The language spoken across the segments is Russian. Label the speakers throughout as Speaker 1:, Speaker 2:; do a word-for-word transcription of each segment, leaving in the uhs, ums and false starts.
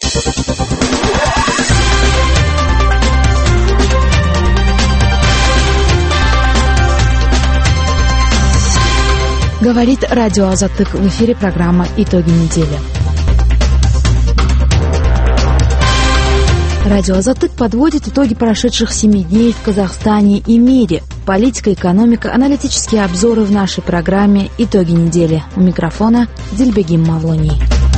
Speaker 1: Говорит радио Азаттык. В эфире программа «Итоги недели». Радио Азаттык подводит итоги прошедших семи дней в Казахстане и мире. Политика, экономика, аналитические обзоры в нашей программе «Итоги недели». У микрофона Дильбегим Мавлоний.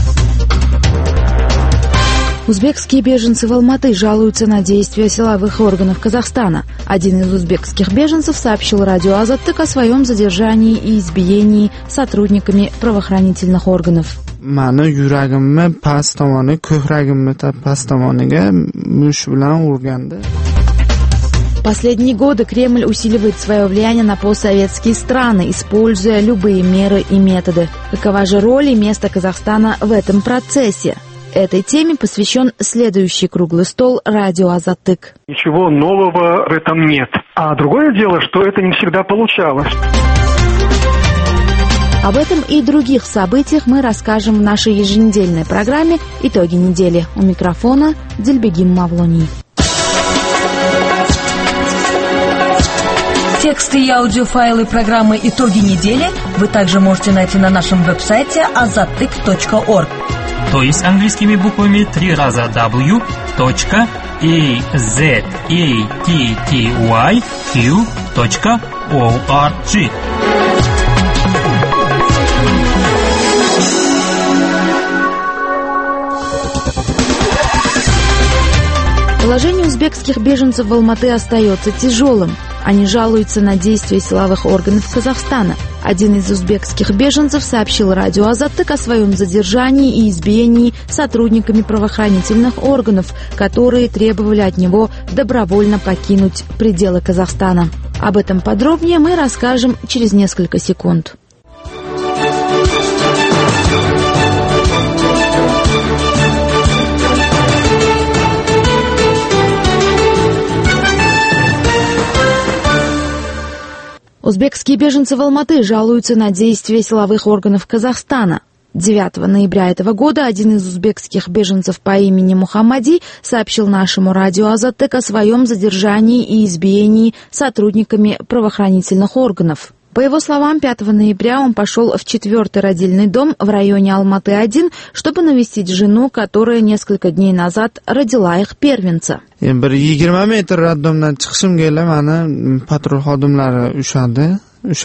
Speaker 1: Узбекские беженцы в Алматы жалуются на действия силовых органов Казахстана. Один из узбекских беженцев сообщил радио Азаттык о своем задержании и избиении сотрудниками правоохранительных органов.
Speaker 2: Mani yuragimni past tomoni, ko'kragimni past tomoniga mush bilan urgandi.
Speaker 1: Последние годы Кремль усиливает свое влияние на постсоветские страны, используя любые меры и методы. Какова же роль и место Казахстана в этом процессе? Этой теме посвящен следующий круглый стол радио Азаттык.
Speaker 3: Ничего нового в этом нет. А другое дело, что это не всегда получалось.
Speaker 1: Об этом и других событиях мы расскажем в нашей еженедельной программе «Итоги недели». У микрофона Дильбегим Мавлоний.
Speaker 4: Тексты и аудиофайлы программы «Итоги недели» вы также можете найти на нашем веб-сайте азаттык точка орг.
Speaker 5: То есть английскими буквами три раза дабл ю точка азаттык точка орг.
Speaker 1: Положение узбекских беженцев в Алматы остается тяжелым. Они жалуются на действия силовых органов Казахстана. Один из узбекских беженцев сообщил радио Азаттык о своем задержании и избиении сотрудниками правоохранительных органов, которые требовали от него добровольно покинуть пределы Казахстана. Об этом подробнее мы расскажем через несколько секунд. Узбекские беженцы в Алматы жалуются на действия силовых органов Казахстана. девятого ноября этого года один из узбекских беженцев по имени Мухаммади сообщил нашему радио Азаттык о своем задержании и избиении сотрудниками правоохранительных органов. По его словам, пятого ноября он пошел в четвертый родильный дом в районе Алматы один, чтобы навестить жену, которая несколько дней назад родила их первенца.
Speaker 2: Bir yigirma metr raddomdan chiqishim kelib, mani patrul xodimlari ushadi.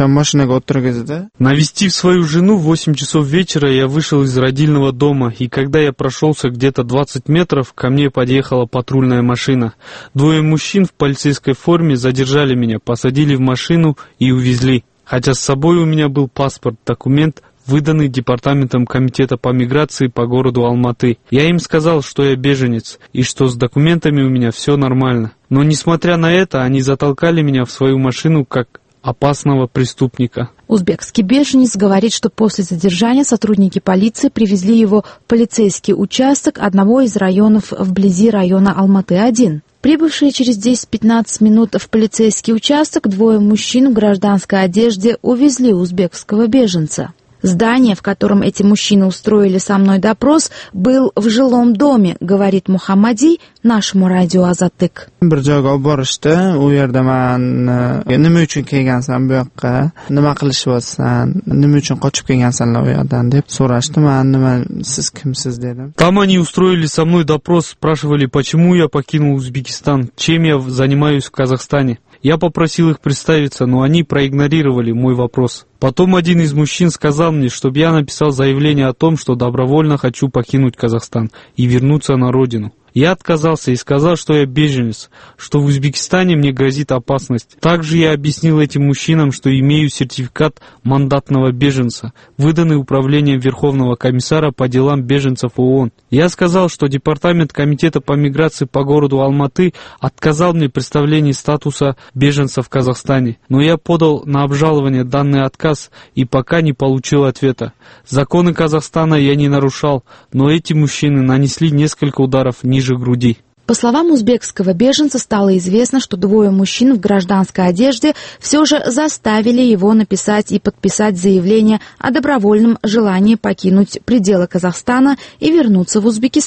Speaker 6: Навестив свою жену в восемь часов вечера, я вышел из родильного дома, и когда я прошелся где-то двадцать метров, ко мне подъехала патрульная машина. Двое мужчин в полицейской форме задержали меня, посадили в машину и увезли. Хотя с собой у меня был паспорт, документ, выданный департаментом комитета по миграции по городу Алматы. Я им сказал, что я беженец, и что с документами у меня все нормально. Но несмотря на это, они затолкали меня в свою машину как опасного преступника.
Speaker 1: Узбекский беженец говорит, что после задержания сотрудники полиции привезли его в полицейский участок одного из районов вблизи района Алматы один. Прибывшие через десять-пятнадцать минут в полицейский участок, двое мужчин в гражданской одежде увезли узбекского беженца. Здание, в котором эти мужчины устроили со мной допрос, был в жилом доме, говорит Мухаммади нашему радио Азаттык.
Speaker 2: Bir joyga olib borishdi, u yerda men nima uchun kelgansan bu yoqqa, nima qilishyapsan, nima uchun qochib kelgansanlar u yerdan deb so'rashdi. Men nima, siz kimsiz dedim.
Speaker 6: Там они устроили со мной допрос, спрашивали, почему я покинул Узбекистан, чем я занимаюсь в Казахстане. Я попросил их представиться, но они проигнорировали мой вопрос. Потом один из мужчин сказал мне, чтобы я написал заявление о том, что добровольно хочу покинуть Казахстан и вернуться на родину. Я отказался и сказал, что я беженец, что в Узбекистане мне грозит опасность. Также я объяснил этим мужчинам, что имею сертификат мандатного беженца, выданный Управлением Верховного комиссара по делам беженцев ООН. Я сказал, что Департамент комитета по миграции по городу Алматы отказал мне в представлении статуса беженца в Казахстане. Но я подал на обжалование данный отказ и пока не получил ответа. Законы Казахстана я не нарушал, но эти мужчины нанесли несколько ударов ниже груди.
Speaker 1: По словам узбекского беженца, стало известно, что двое мужчин в гражданской одежде все же заставили его написать и подписать заявление о добровольном желании покинуть пределы Казахстана и вернуться в Узбекистан.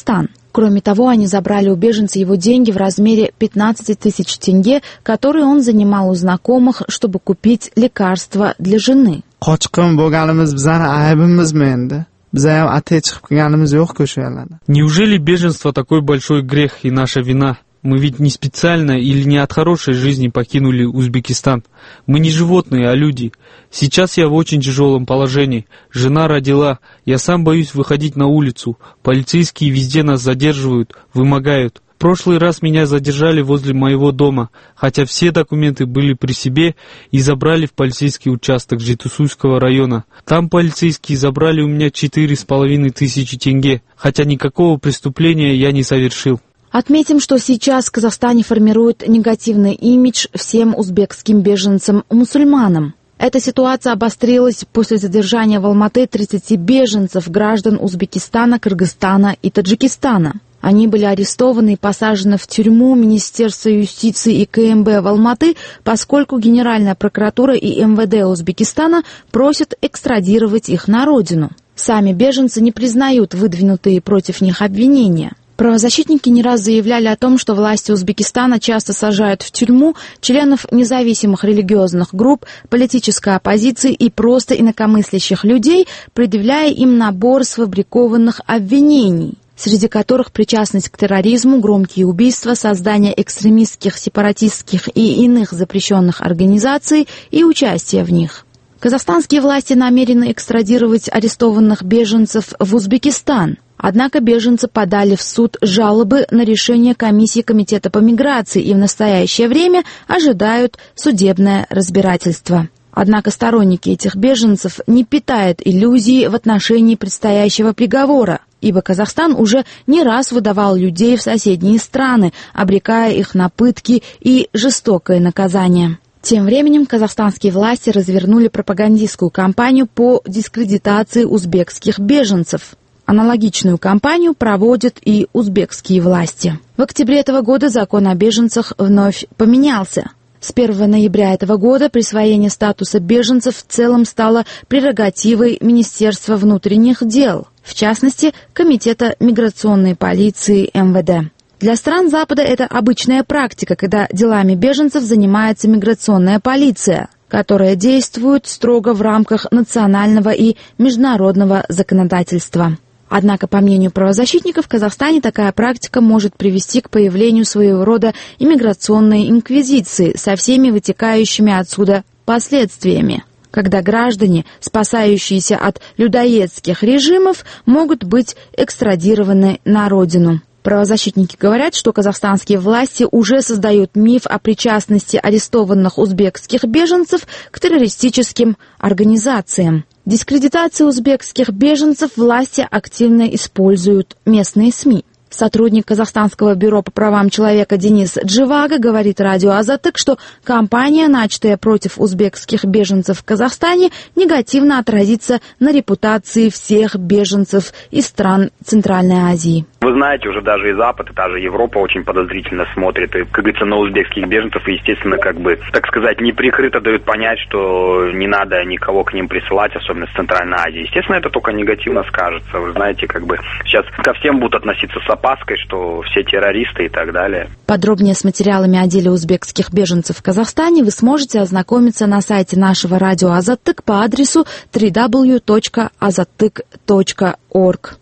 Speaker 1: Кроме того, они забрали у беженца его деньги в размере пятнадцать тысяч тенге, которые он занимал у знакомых, чтобы купить лекарства для жены.
Speaker 2: Qochqin bo'lganimiz bizani aybimizmi endi? Biza ham atay chiqib kelganimiz yo'q-ku shu yerlarda.
Speaker 6: Неужели беженство такой большой грех и наша вина? Мы ведь не специально или не от хорошей жизни покинули Узбекистан. Мы не животные, а люди. Сейчас я в очень тяжелом положении. Жена родила. Я сам боюсь выходить на улицу. Полицейские везде нас задерживают, вымогают. В прошлый раз меня задержали возле моего дома, хотя все документы были при себе, и забрали в полицейский участок Жетысуйского района. Там полицейские забрали у меня четыре с половиной тысячи тенге, хотя никакого преступления я не совершил.
Speaker 1: Отметим, что сейчас в Казахстане формирует негативный имидж всем узбекским беженцам-мусульманам. Эта ситуация обострилась после задержания в Алматы тридцати беженцев, граждан Узбекистана, Кыргызстана и Таджикистана. Они были арестованы и посажены в тюрьму Министерства юстиции и КМБ в Алматы, поскольку Генеральная прокуратура и МВД Узбекистана просят экстрадировать их на родину. Сами беженцы не признают выдвинутые против них обвинения. Правозащитники не раз заявляли о том, что власти Узбекистана часто сажают в тюрьму членов независимых религиозных групп, политической оппозиции и просто инакомыслящих людей, предъявляя им набор сфабрикованных обвинений, среди которых причастность к терроризму, громкие убийства, создание экстремистских, сепаратистских и иных запрещенных организаций и участие в них. Казахстанские власти намерены экстрадировать арестованных беженцев в Узбекистан. Однако беженцы подали в суд жалобы на решение комиссии Комитета по миграции и в настоящее время ожидают судебное разбирательство. Однако сторонники этих беженцев не питают иллюзий в отношении предстоящего приговора, ибо Казахстан уже не раз выдавал людей в соседние страны, обрекая их на пытки и жестокое наказание. Тем временем казахстанские власти развернули пропагандистскую кампанию по дискредитации узбекских беженцев. Аналогичную кампанию проводят и узбекские власти. В октябре этого года закон о беженцах вновь поменялся. С первого ноября этого года присвоение статуса беженцев в целом стало прерогативой Министерства внутренних дел, в частности, Комитета миграционной полиции МВД. Для стран Запада это обычная практика, когда делами беженцев занимается миграционная полиция, которая действует строго в рамках национального и международного законодательства. Однако, по мнению правозащитников, в Казахстане такая практика может привести к появлению своего рода иммиграционной инквизиции со всеми вытекающими отсюда последствиями, когда граждане, спасающиеся от людоедских режимов, могут быть экстрадированы на родину. Правозащитники говорят, что казахстанские власти уже создают миф о причастности арестованных узбекских беженцев к террористическим организациям. Дискредитацию узбекских беженцев власти активно используют местные СМИ. Сотрудник Казахстанского бюро по правам человека Денис Дживага говорит радио «Азатык», что кампания, начатая против узбекских беженцев в Казахстане, негативно отразится на репутации всех беженцев из стран Центральной Азии.
Speaker 7: Вы знаете, уже даже и Запад, и даже Европа очень подозрительно смотрит, и, как говорится, на узбекских беженцев, и, естественно, как бы, так сказать, неприкрыто дают понять, что не надо никого к ним присылать, особенно с Центральной Азии. Естественно, это только негативно скажется. Вы знаете, как бы, сейчас ко всем будут относиться с опаской, что все террористы и так далее.
Speaker 1: Подробнее с материалами о деле узбекских беженцев в Казахстане вы сможете ознакомиться на сайте нашего радио «Азаттык» по адресу дабл ю дабл ю дабл ю точка азаттык точка орг.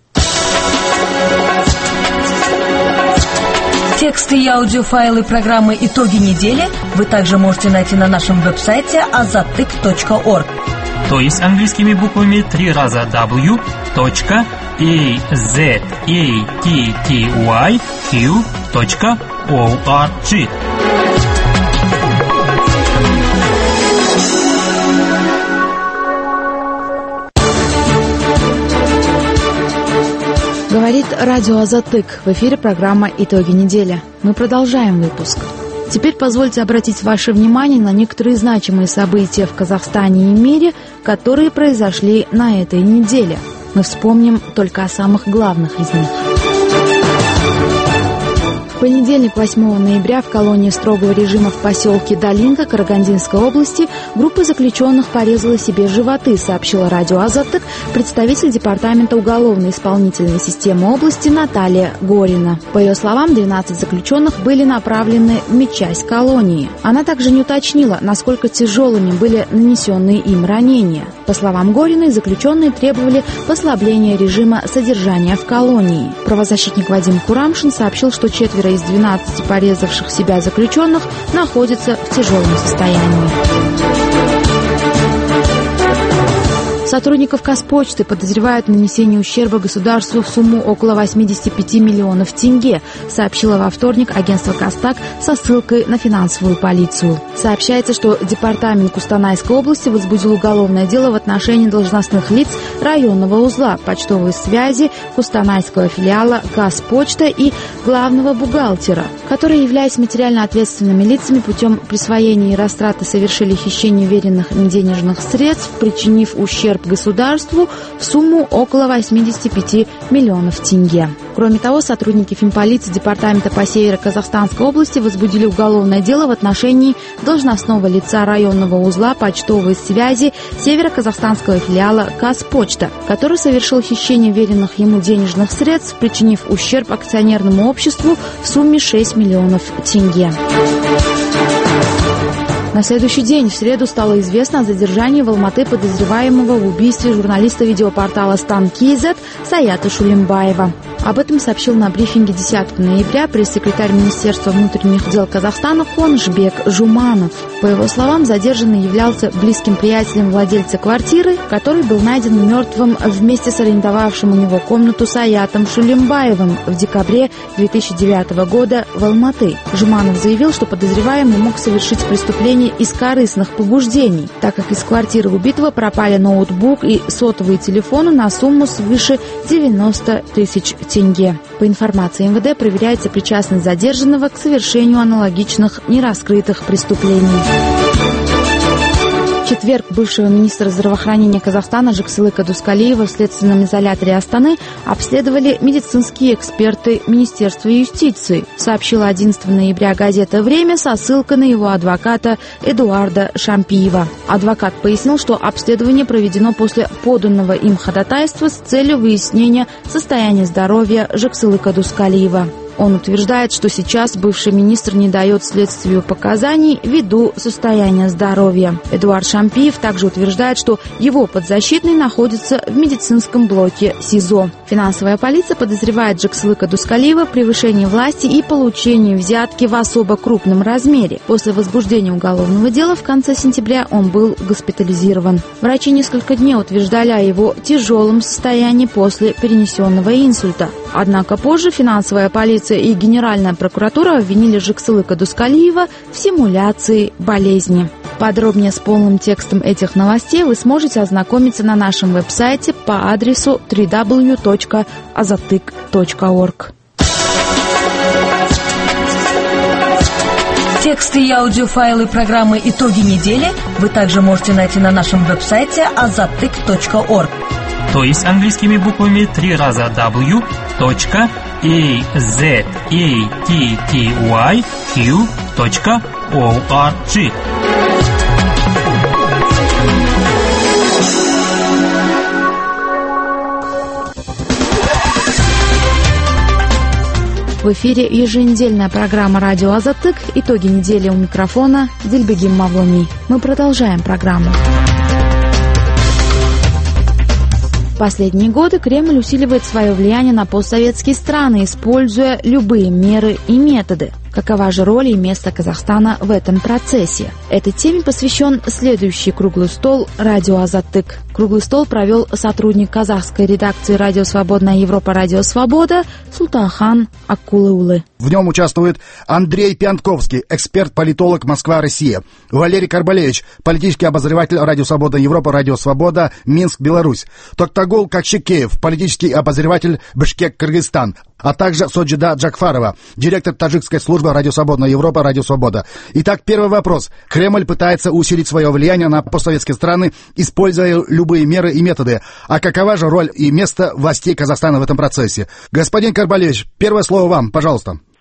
Speaker 4: Тексты и аудиофайлы программы «Итоги недели» вы также можете найти на нашем веб-сайте азаттык точка орг.
Speaker 5: То есть английскими буквами три раза w точка a z a t t y q точка org.
Speaker 1: Говорит радио «Азатык». В эфире программа «Итоги недели». Мы продолжаем выпуск. Теперь позвольте обратить ваше внимание на некоторые значимые события в Казахстане и мире, которые произошли на этой неделе. Мы вспомним только о самых главных из них. В понедельник, восьмого ноября, в колонии строгого режима в поселке Долинка Карагандинской области группа заключенных порезала себе животы, сообщила радио «Азаттык» представитель департамента уголовно-исполнительной системы области Наталья Горина. По ее словам, двенадцать заключенных были направлены в медчасть колонии. Она также не уточнила, насколько тяжелыми были нанесенные им ранения. По словам Гориной, заключенные требовали послабления режима содержания в колонии. Правозащитник Вадим Курамшин сообщил, что четверо из двенадцати порезавших себя заключенных находятся в тяжелом состоянии. Сотрудников Казпочты подозревают в нанесении ущерба государству в сумму около восемьдесят пять миллионов тенге, сообщило во вторник агентство Казтак со ссылкой на финансовую полицию. Сообщается, что департамент Кустанайской области возбудил уголовное дело в отношении должностных лиц районного узла, почтовой связи, Кустанайского филиала Казпочта и главного бухгалтера, которые, являясь материально ответственными лицами, путем присвоения и растраты совершили хищение веренных им денежных средств, причинив ущерб государству в сумму около восемьдесят пять миллионов тенге. Кроме того, сотрудники финполиции департамента по Северо-Казахстанской области возбудили уголовное дело в отношении должностного лица районного узла почтовой связи Северо-Казахстанского филиала Казпочта, который совершил хищение веренных ему денежных средств, причинив ущерб акционерному обществу в сумме шесть миллионов тенге. На следующий день, в среду, стало известно о задержании в Алматы подозреваемого в убийстве журналиста видеопортала Стан Кейзет Саята Шулимбаева. Об этом сообщил на брифинге десятого ноября пресс-секретарь Министерства внутренних дел Казахстана Куанышбек Жуманов. По его словам, задержанный являлся близким приятелем владельца квартиры, который был найден мертвым вместе с арендовавшим у него комнату Саятом Шулимбаевым в декабре две тысячи девятого года в Алматы. Жуманов заявил, что подозреваемый мог совершить преступление из корыстных побуждений, так как из квартиры убитого пропали ноутбук и сотовые телефоны на сумму свыше девяноста тысяч тенге. По информации эм вэ дэ, проверяется причастность задержанного к совершению аналогичных нераскрытых преступлений. В четверг бывшего министра здравоохранения Казахстана Жаксылыка Дускалиева в следственном изоляторе Астаны обследовали медицинские эксперты Министерства юстиции, сообщила одиннадцатого ноября газета «Время» со ссылкой на его адвоката Эдуарда Шампиева. Адвокат пояснил, что обследование проведено после поданного им ходатайства с целью выяснения состояния здоровья Жаксылыка Дускалиева. Он утверждает, что сейчас бывший министр не дает следствию показаний ввиду состояния здоровья. Эдуард Шампиев также утверждает, что его подзащитный находится в медицинском блоке СИЗО. Финансовая полиция подозревает Жаксылыка Дускалиева в превышении власти и получении взятки в особо крупном размере. После возбуждения уголовного дела в конце сентября он был госпитализирован. Врачи несколько дней утверждали о его тяжелом состоянии после перенесенного инсульта. Однако позже финансовая полиция и Генеральная прокуратура обвинили Жаксылыка Дускалиева в симуляции болезни. Подробнее с полным текстом этих новостей вы сможете ознакомиться на нашем веб-сайте по адресу дабл ю дабл ю дабл ю точка азаттык точка орг.
Speaker 4: Тексты и аудиофайлы программы «Итоги недели» вы также можете найти на нашем веб-сайте азаттык точка орг.
Speaker 5: То есть английскими буквами три раза w точка a z a t t y q точка org.
Speaker 1: В эфире еженедельная программа «Радио Азаттык». Итоги недели, у микрофона Дильбегим Мавлуни. Мы продолжаем программу. В последние годы Кремль усиливает свое влияние на постсоветские страны, используя любые меры и методы. Какова же роль и место Казахстана в этом процессе? Этой теме посвящен следующий круглый стол «Радио Азаттык». Круглый стол провел сотрудник казахской редакции «Радио Свободная Европа», «Радио Свобода» Султанхан Аккулыулы.
Speaker 8: В нем участвует Андрей Пьянковский, эксперт-политолог Москва-Россия, Валерий Карбалевич, политический обозреватель «Радио Свободная Европа», «Радио Свобода», Минск, Беларусь, Токтагул Какшикеев, политический обозреватель Бишкек, Кыргызстан, а также Соджида Джакфарова, директор таджикской службы «Радио Свободная Европа», «Радио Свобода». Итак, первый вопрос. Кремль пытается усилить свое влияние на постсоветские страны, используя любые меры и методы. А какова же роль и место властей Казахстана в этом процессе? Господин Карбалевич, первое слово вам, пожалуйста.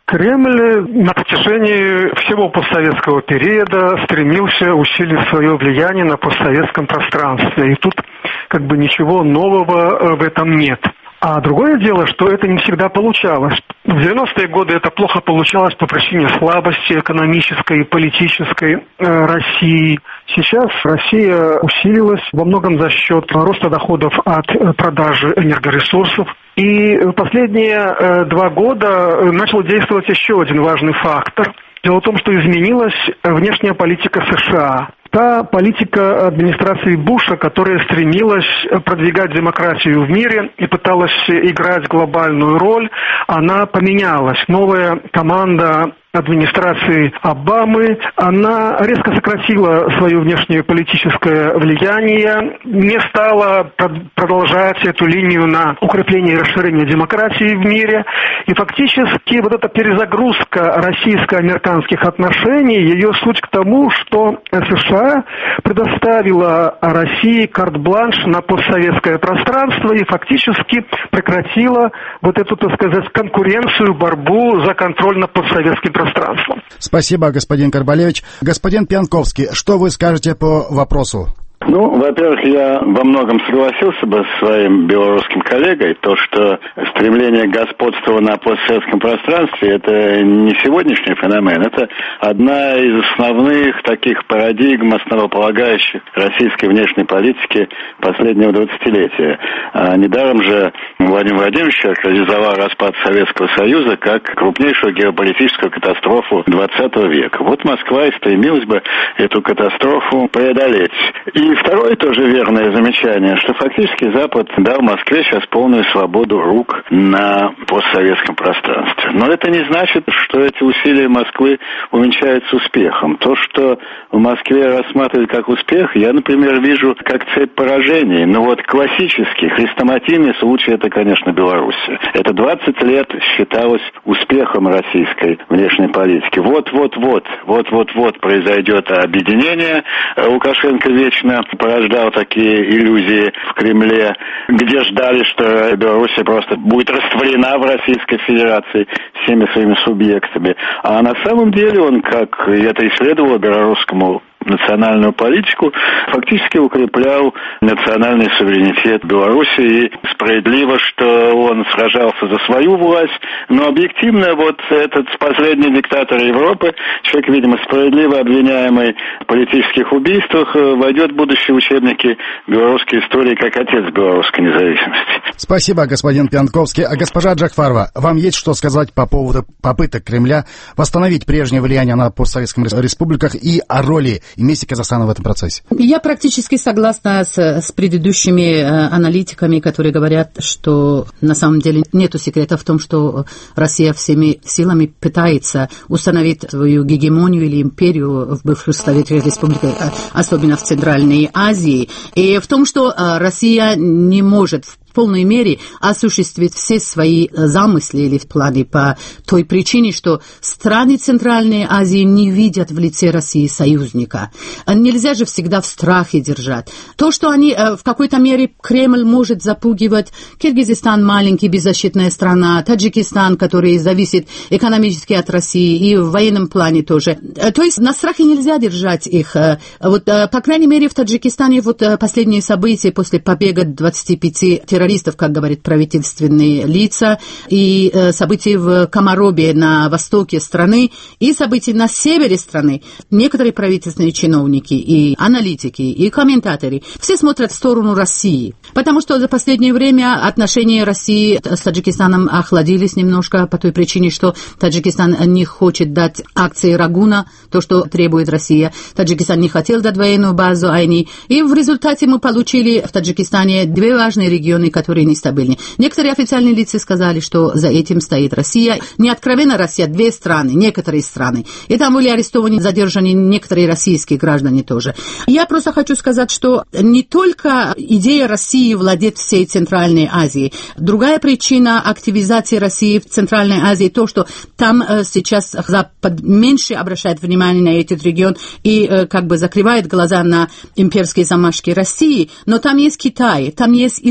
Speaker 3: Кремль на протяжении всего постсоветского периода стремился усилить свое влияние на постсоветском пространстве. И тут как бы ничего нового в этом нет. А другое дело, что это не всегда получалось. В девяностые годы это плохо получалось по причине слабости экономической и политической э, России. Сейчас Россия усилилась во многом за счет роста доходов от э, продажи энергоресурсов. И в последние э, два года начал действовать еще один важный фактор. Дело в том, что изменилась внешняя политика США. Та политика администрации Буша, которая стремилась продвигать демократию в мире и пыталась играть глобальную роль, она поменялась. Новая команда администрации Обамы, она резко сократила свое внешнеполитическое влияние, не стала продолжать эту линию на укрепление и расширение демократии в мире. И фактически вот эта перезагрузка российско-американских отношений, ее суть к тому, что США предоставила России карт-бланш на постсоветское пространство и фактически прекратила вот эту, так сказать, конкуренцию, борьбу за контроль над постсоветским пространством.
Speaker 8: Спасибо, господин Карбалевич. Господин Пьянковский, что вы скажете по вопросу?
Speaker 9: Ну, во-первых, я во многом согласился бы с своим белорусским коллегой, то, что стремление к господству на постсоветском пространстве – это не сегодняшний феномен, это одна из основных таких парадигм, основополагающих российской внешней политики последнего двадцатилетия. А недаром же Владимир Владимирович характеризовал распад Советского Союза как крупнейшую геополитическую катастрофу двадцатого века. Вот Москва и стремилась бы эту катастрофу преодолеть. И второе тоже верное замечание, что фактически Запад дал Москве сейчас полную свободу рук на постсоветском пространстве. Но это не значит, что эти усилия Москвы увенчаются успехом. То, что в Москве рассматривают как успех, я, например, вижу как цепь поражений. Но вот классический, хрестоматийный случай – это, конечно, Белоруссия. Это двадцать лет считалось успехом российской внешней политики. Вот-вот-вот, вот-вот-вот произойдет объединение. Лукашенко вечно порождал такие иллюзии в Кремле, где ждали, что Белоруссия просто будет растворена в Российской Федерации всеми своими субъектами. А на самом деле он, как это исследовало белорусскому национальную политику, фактически укреплял национальный суверенитет Беларуси. И справедливо, что он сражался за свою власть, но объективно вот этот последний диктатор Европы, человек, видимо, справедливо обвиняемый в политических убийствах, войдет в будущие учебники белорусской истории как отец белорусской независимости.
Speaker 8: Спасибо, господин Пьянковский. А госпожа Джахфарова, вам есть что сказать по поводу попыток Кремля восстановить прежнее влияние на постсоветских республиках и о роли и месте Казахстана в этом процессе?
Speaker 10: Я практически согласна с, с предыдущими э, аналитиками, которые говорят, что на самом деле нету секрета в том, что Россия всеми силами пытается установить свою гегемонию или империю в бывших советских республиках, особенно в Центральной Азии, и в том, что э, Россия не может в в полной мере осуществить все свои замыслы или планы по той причине, что страны Центральной Азии не видят в лице России союзника. Нельзя же всегда в страхе держать. То, что они в какой-то мере Кремль может запугивать, Киргизстан маленький, беззащитная страна, Таджикистан, который зависит экономически от России и в военном плане тоже. То есть на страхе нельзя держать их. Вот, по крайней мере, в Таджикистане вот последние события после побега двадцати пяти террористов, как говорят правительственные лица, и э, события в Комаробе на востоке страны, и события на севере страны. Некоторые правительственные чиновники, и аналитики, и комментаторы, все смотрят в сторону России. Потому что за последнее время отношения России с Таджикистаном охладились немножко по той причине, что Таджикистан не хочет дать акции Рагуна, то, что требует Россия. Таджикистан не хотел дать военную базу Айни. И в результате мы получили в Таджикистане две важные регионы, которые нестабильны. Некоторые официальные лица сказали, что за этим стоит Россия. Не откровенно Россия, две страны, некоторые страны. И там были арестованы, задержаны некоторые российские граждане тоже. Я просто хочу сказать, что не только идея России владеть всей Центральной Азией. Другая причина активизации России в Центральной Азии то, что там э, сейчас Запад меньше обращает внимание на этот регион и э, как бы закрывает глаза на имперские замашки России. Но там есть Китай, там есть Иран,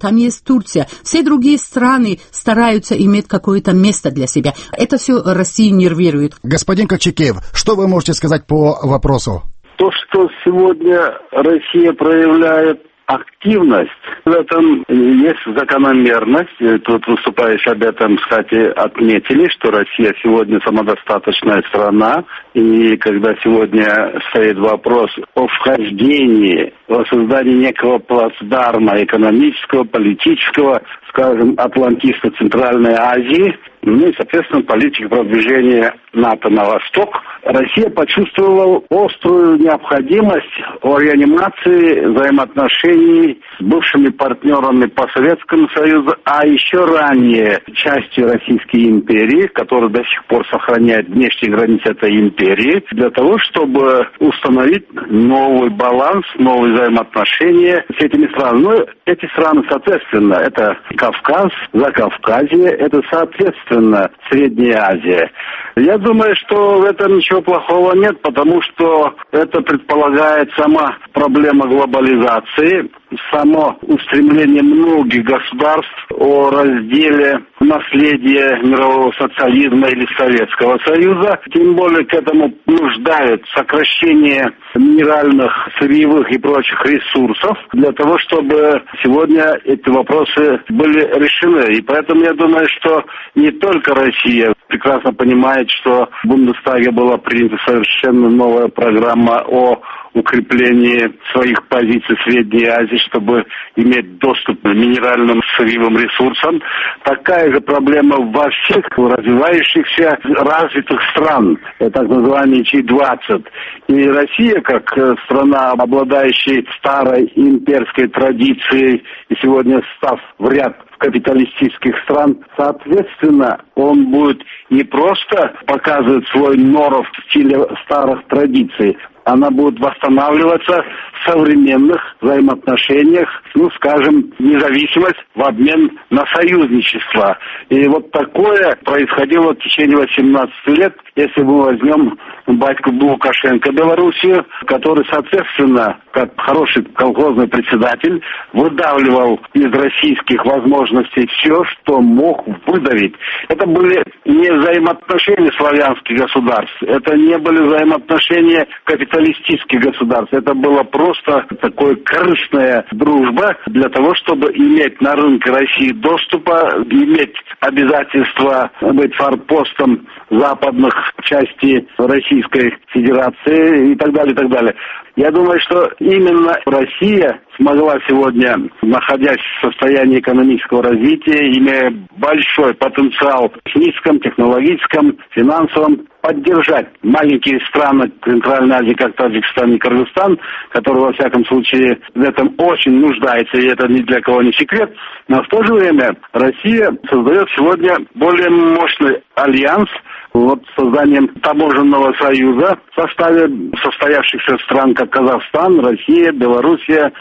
Speaker 10: там есть Турция. Все другие страны стараются иметь какое-то место для себя. Это все Россию нервирует.
Speaker 8: Господин Кокчекеев, что вы можете сказать по вопросу?
Speaker 9: То, что сегодня Россия проявляет активность, в этом есть закономерность. Тут выступающие об этом, кстати, отметили, что Россия сегодня самодостаточная страна. И когда сегодня стоит вопрос о вхождении, о создании некого плацдарма экономического, политического, скажем, атлантиста Центральной Азии, ну и, соответственно, политика продвижения НАТО на восток, Россия почувствовала острую необходимость о реанимации взаимоотношений с бывшими партнерами по Советскому Союзу, а еще ранее частью Российской империи, которая до сих пор сохраняет внешние границы этой империи, для того, чтобы установить новый баланс, новые взаимоотношения с этими странами. Ну, эти страны, соответственно, это Кавказ, Закавказье, это, соответственно, Средняя Азия. Я думаю, что в этом ничего плохого нет, потому что это предполагает сама проблема глобализации, само устремление многих государств о разделе наследия мирового социализма или Советского Союза. Тем более к этому нуждают сокращение минеральных, сырьевых и прочих ресурсов для того, чтобы сегодня эти вопросы были решены. И поэтому я думаю, что не только Россия прекрасно понимает, что в Бундестаге была принята совершенно новая программа о укреплении своих позиций в Средней Азии, чтобы иметь доступ к минеральным сырьевым ресурсам. Такая же проблема во всех развивающихся развитых стран, так называемый джи двадцать. И Россия, как страна, обладающая старой имперской традицией, и сегодня став в ряд капиталистических стран, соответственно, он будет не просто показывать свой норов в стиле старых традиций, она будет восстанавливаться в современных взаимоотношениях, ну, скажем, независимость в обмен на союзничество. И вот такое происходило в течение восемнадцати лет, если мы возьмем батьку Лукашенко Белоруссию, который, соответственно, как хороший колхозный председатель, выдавливал из российских возможностей все, что мог выдавить. Это были не взаимоотношения славянских государств, это не были взаимоотношения капиталистических государств, это была просто такая корыстная дружба для того, чтобы иметь на рынке России доступа, иметь обязательства быть форпостом западных частей Российской Федерации и так далее, и так далее. Я думаю, что именно Россия смогла сегодня, находясь в состоянии экономического развития, имея большой потенциал в техническом, технологическом, финансовом, поддержать маленькие страны Центральной Азии, как Таджикистан и Кыргызстан, которые, во всяком случае, в этом очень нуждаются, и это ни для кого не секрет. Но в то же время Россия создает сегодня более мощный альянс, вот созданием таможенного союза в составе состоявшихся стран, как Казахстан, Россия, Белоруссия.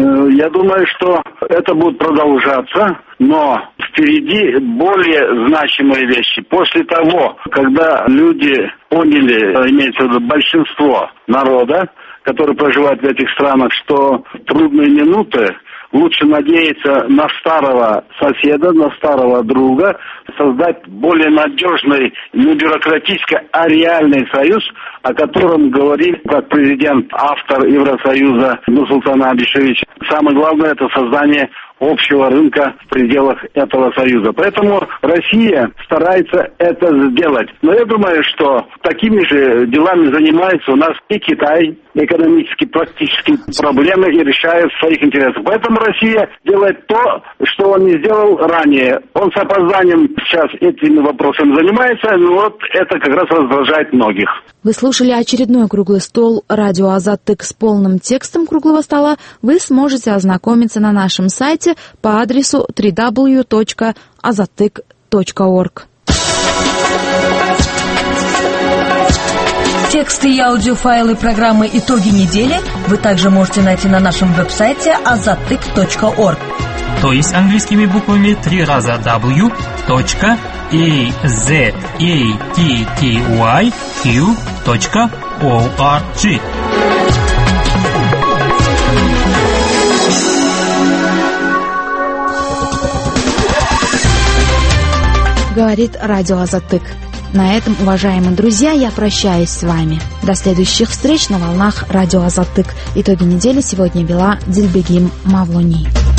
Speaker 9: Я думаю, что это будет продолжаться, но впереди более значимые вещи. После того, когда люди поняли, имеется в виду большинство народа, которые проживают в этих странах, что в трудные минуты лучше надеяться на старого соседа, на старого друга, создать более надежный, не бюрократический, а реальный союз, о котором говорит как президент, автор Евросоюза Нурсултан Абишевич. Самое главное – это создание общего рынка в пределах этого союза. Поэтому Россия старается это сделать. Но я думаю, что такими же делами занимается у нас и Китай, экономически, практически проблемы и решает своих интересов. Поэтому Россия делает то, что он не сделал ранее. Он с опозданием сейчас этими вопросами занимается, но вот это как раз раздражает многих.
Speaker 1: Вы слушали очередной круглый стол радио «Азаттык». С полным текстом круглого стола вы сможете ознакомиться на нашем сайте по адресу дабл ю дабл ю дабл ю точка азаттык точка орг.
Speaker 4: Тексты и аудиофайлы программы «Итоги недели» вы также можете найти на нашем веб-сайте азаттык точка орг.
Speaker 5: То есть английскими буквами три раза w точка azatty точка org.
Speaker 1: говорит радио Азатык. На этом, уважаемые друзья, я прощаюсь с вами. До следующих встреч на волнах радио Азатык. Итоги недели сегодня вела Дильбегим Мавлони.